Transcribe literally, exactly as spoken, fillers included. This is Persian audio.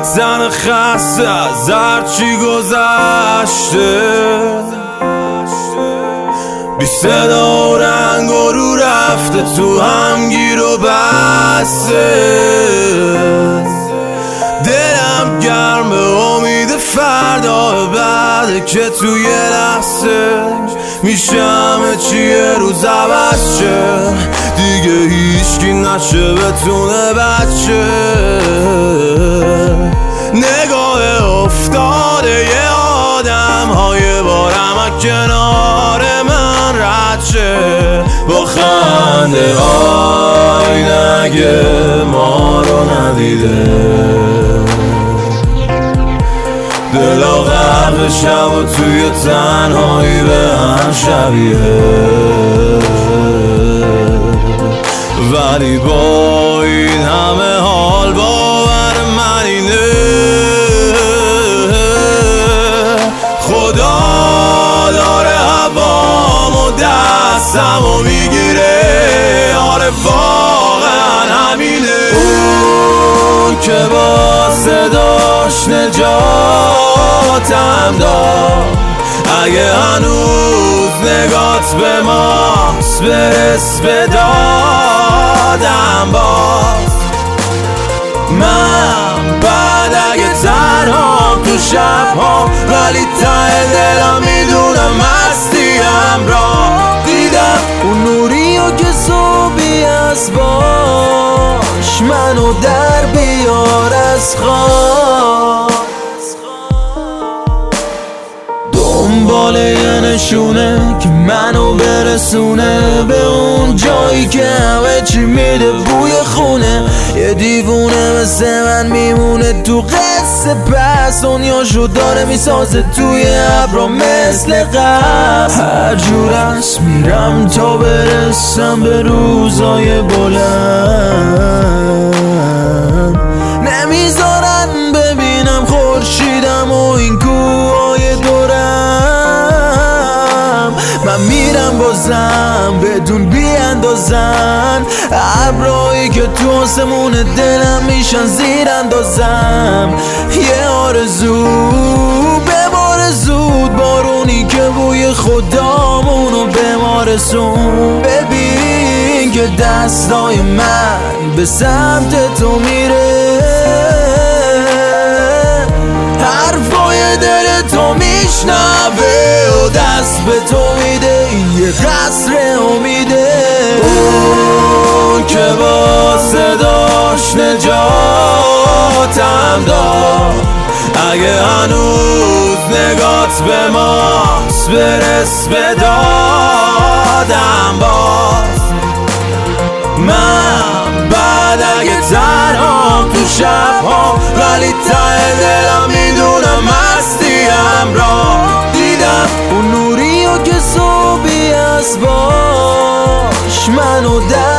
تن خسته از هرچی گذشته، بی صدا و رنگ و رو رفته تو هم گیر و بسته. دلم گرم به امید فردا بعد که توی لحظه میشه همه چیه روز عوض شه، دیگه هیچکی نشه بتونه بچه. نگاه افتاده یه آدم های بارم از کنار من رد شه، با خنده های نگه ما رو ندیده. دلا غرق شب و توی تنهایی به هم شبیه، ولی با این همه حال باور من اینه خدا داره هوام و دستم و میگیره. آره واقعا همینه، اون که با صداش نجاتم داد. اگه هنوز نگات به ماست برس به دادم باز. من بعد اگه تنهام تو شبها، ولی ته دلم میدونم هستیم را دیدم. اون نوری و که صبحی از باش منو در بیار از خواب. دنبال یه نشونه که منو برسونه به اون جایی که همه چی میده بوی خونه. یه دیوونه مثل من میمونه تو قصه، پس دنیاشو داره میسازه توی ابرا مثل قصد. هر جور از میرم تا برسم به روزای بلند، نمیذارن ببینم خورشیدم و این کوههای دورم. من میرم بازم بدون بیاندازن، ابرایی که تو آسمون دلم میشن زیر اندازم. یه آرزو ببار زود، بارونی که بوی خدامونو به ما رسون. ببین که دستای من به سمت تو میره، حرفای دل تو میشنوه و دست به تو میده یه قصر امیده. اون که با صداش نجاتم داد. اگه هنوز نگات به ماست برس به دادم باز. من بعد اگه تنهام تو شبها، ولی ته دلم میدونم هستیم را دیدم. اون نوری و که صبحی از باش منو در